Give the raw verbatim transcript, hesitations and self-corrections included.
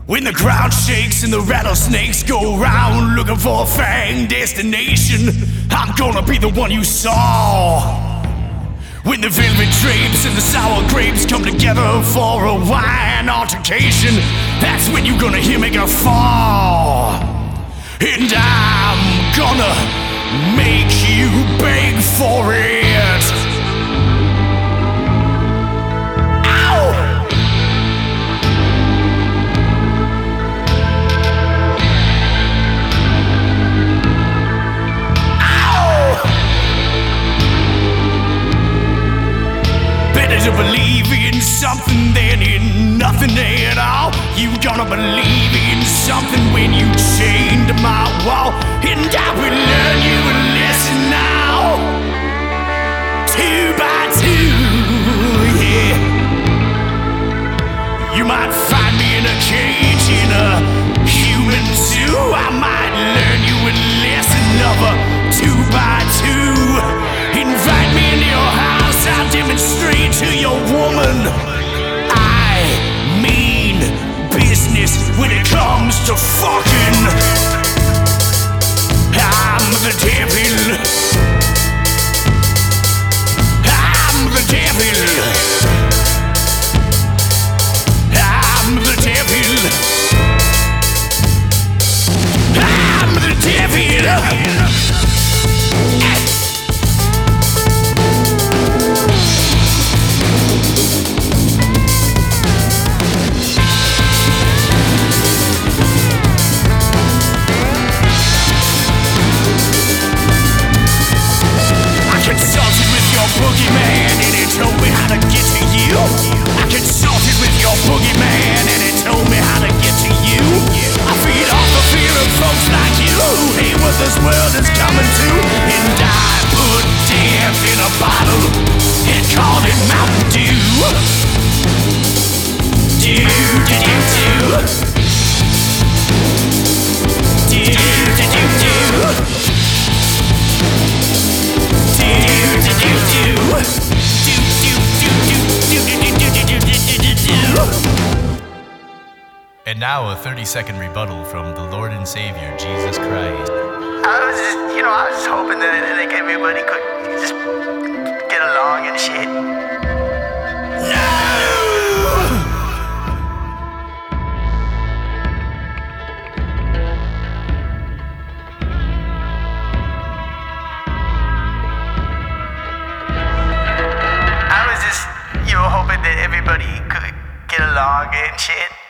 When the ground shakes and the rattlesnakes go round looking for a fang destination, I'm gonna be the one you saw. When the velvet drapes and the sour grapes come together for a wine altercation, that's when you're gonna hear me go fall. And I'm gonna make you beg for it. To believe in something than in nothing at all. You gonna believe in something when you chained to my wall. And I will learn you a lesson now, two by two, yeah. You might find me in a cage in a human zoo. I might learn you a lesson of a two by two. Invite me into your house, I'll demonstrate to your woman I mean business when it comes to fucking. I'm the devil. I'm the devil. I'm the devil. I'm the devil. Boogeyman, and it told me how to get to you. I consulted with your boogeyman, and it told me how to get to you. I feed off the fear of folks like you who hate what this world is coming to. And I put death in a bottle and called it Mountain Dew. Do, do, do, do. Do, do, do, do. And now a thirty second rebuttal from the Lord and Savior, Jesus Christ. I was just, you know, I was just hoping that like everybody could just get along and shit. No! I was just, you know, hoping that everybody could get along and shit.